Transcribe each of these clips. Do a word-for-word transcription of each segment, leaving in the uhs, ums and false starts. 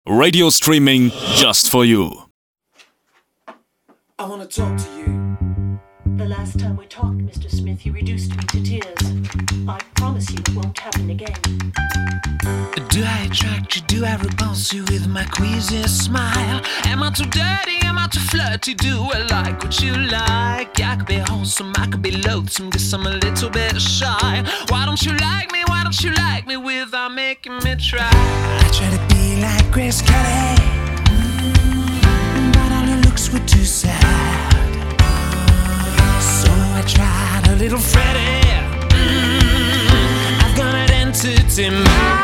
Radio streaming just for you. I wanna talk to you. The last time we talked, Mister Smith, you reduced me to tears. I promise you it won't happen again. Do I attract you? Do I repulse you with my queasy smile? Am I too dirty? Am I too flirty? Do I like what you like? I could be wholesome, I could be loathsome, guess I'm a little bit shy. Why don't you like me? Why don't you like me without making me try? I try to be like Grace Kelly, mm, but all her looks were too sad. So I tried a little Freddie. Mm, I've got an entity mind.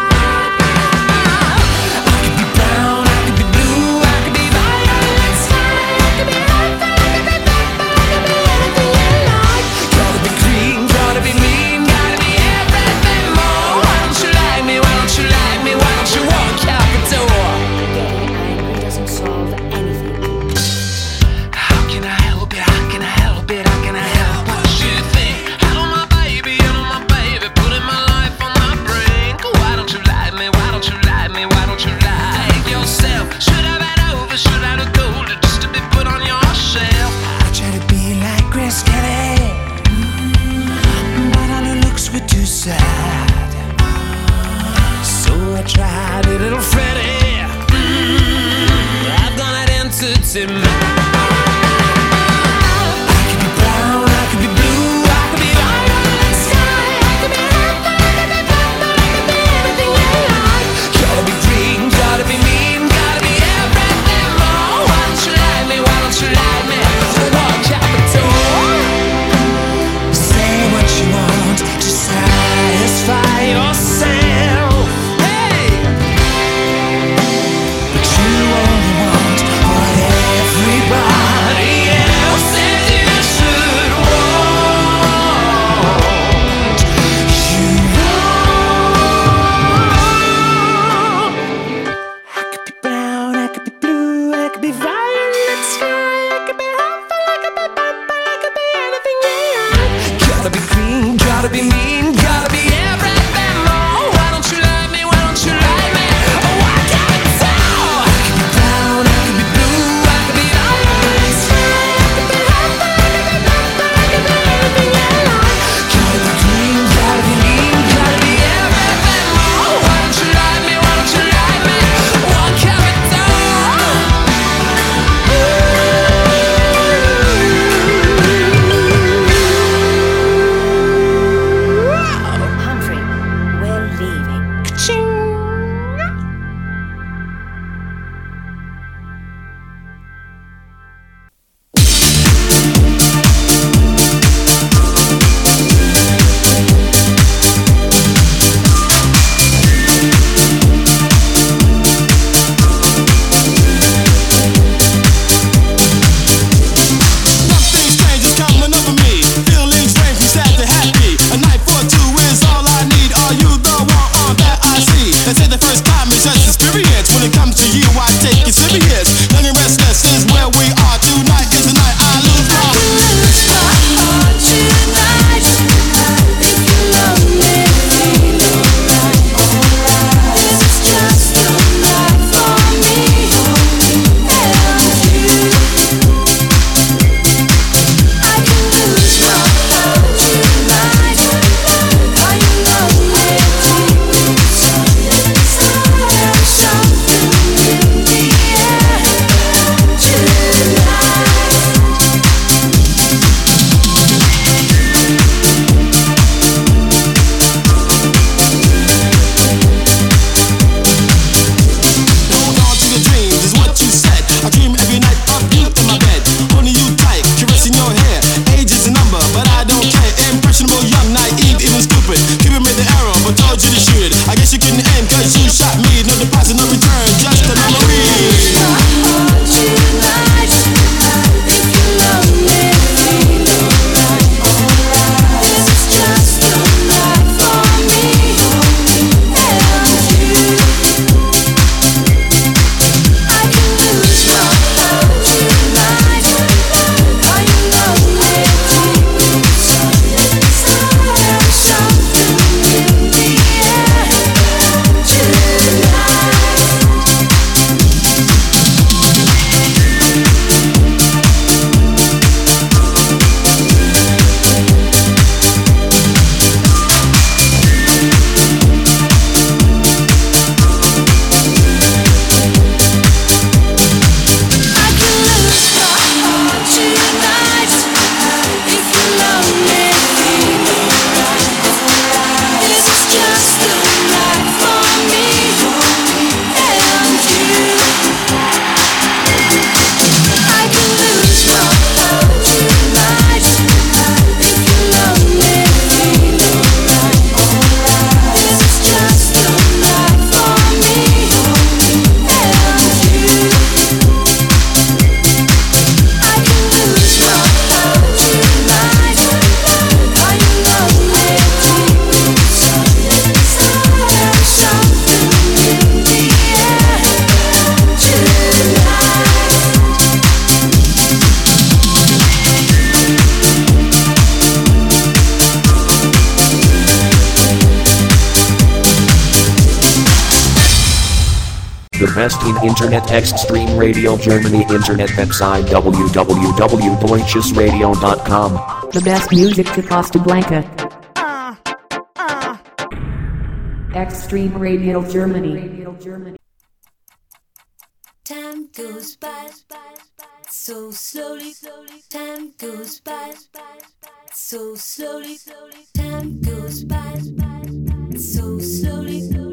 Tried a little Freddie. Mm, I've got an entity mind. I could be brown, I could be blue, I could be violet sky, I could be earth, I could be purple, I could be anything you like. Gotta be green, gotta be mean, gotta be everything more. Why don't you like me? Why don't you like me? So walk out the door. Say what you want to satisfy yourself. But you only want whatever The best in Internet Extreme Radio Germany Internet website w w w dot deutsches radio dot com. The best music to Costa Blanca. Extreme Radio Germany. Time goes by so slowly. Time goes by so slowly. Time goes by so slowly.